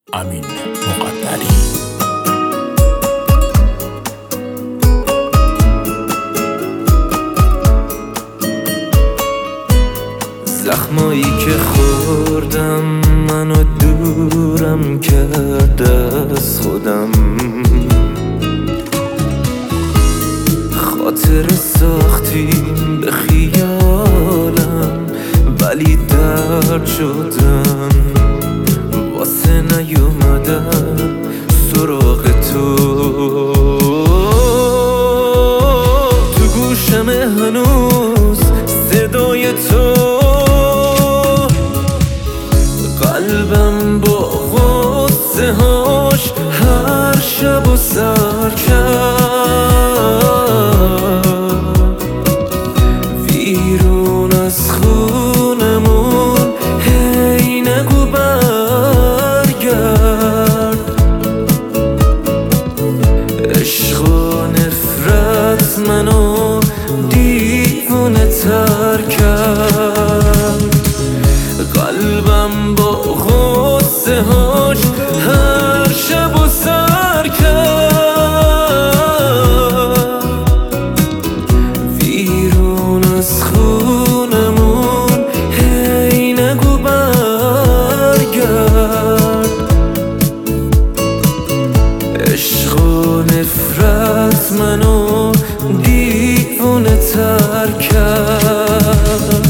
امین مقدری. زخمایی که خوردم منو دورم کرده از خودم، خاطر ساختیم به خیالم ولی درد شدن، واسه نیومدن سراغ تو گوشم هنوز صدای تو، قلبم با غصه هاش هر شب و سر کرد، ویرون از خونمون هی نگو برگرد، عشق و نفرت منو دیوونه تر کرد، قلبم با غصه هاش هر شب و سر کرد، ویرون از خونمون هی نگو برگرد، عشق و نفرت منو دیوونه تر کرد.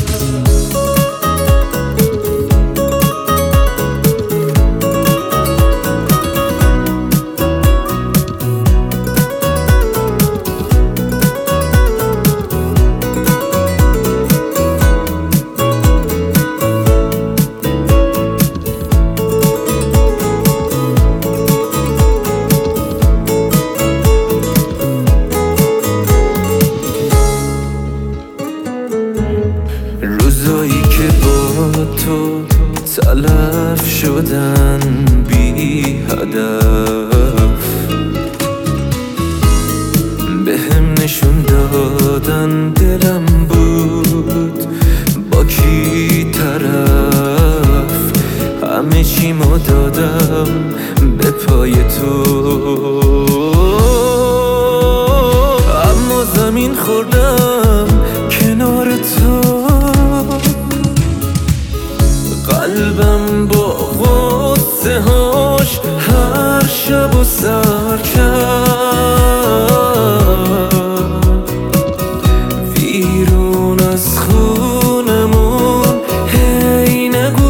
روزایی که با تو تلف شدن بی هدف، بهم نشون دادن دلم بود با کی طرف، همه چیمو دادم به پای تو، اما زمین خوردم کنار تو، قلبم با غصه هاش هر شب و سر کرد، ویرون از خونمون هی نگو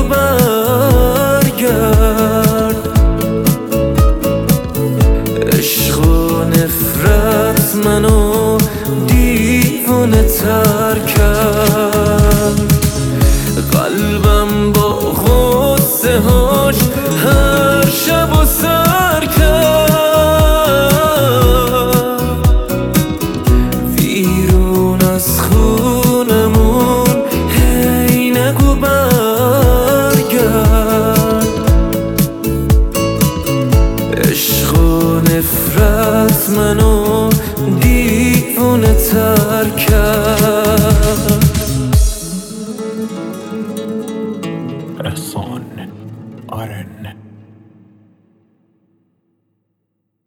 برگرد، عشق و نفرت منو دیوونه تر کرد، قلبم با غصه هاش هر شب و سر کرد، ویرون از خونمون هی نگو برگرد، عشق و نفرت منو دیوونه تر کرد.